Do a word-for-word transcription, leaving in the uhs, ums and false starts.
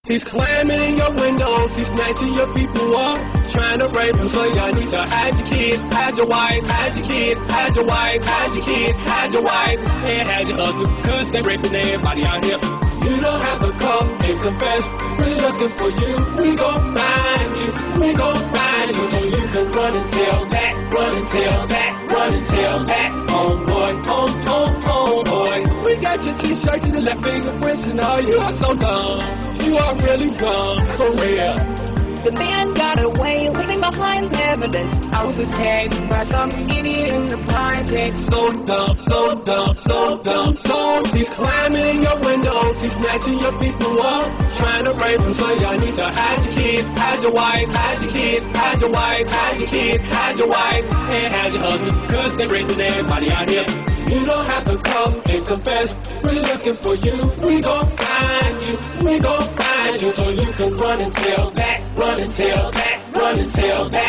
He's climbing in your windows, he's snatching your people up, trying to rape them, so y'all need to hide your kids, hide your wife, hide your kids, hide your wife, hide your kids, hide your wife, and hide your husband, cause they raping everybody out here. You don't have to come and confess, we're looking for you, we gon' find you, we gon' find you, so you can run and tell that, run and tell that, run and tell that, oh boy, oh, oh, oh boy. We got your t-shirt and the left fingerprints and all, you are so dumb. You are really dumb, for real. The man got away, leaving behind evidence. I was attacked by some idiot in the project. So dumb, so dumb, so dumb, so he's climbing in your windows, he's snatching your people up, trying to rape them, so y'all need to hide your kids, hide your wife, hide your kids, hide your wife, hide your kids, hide your wife, and hide your husband, cause they raping everybody out here. You don't have to come and confess, we're looking for you, we gon' find you, we gon' find you, so you can run and tell that, run and tell that, run and tell that.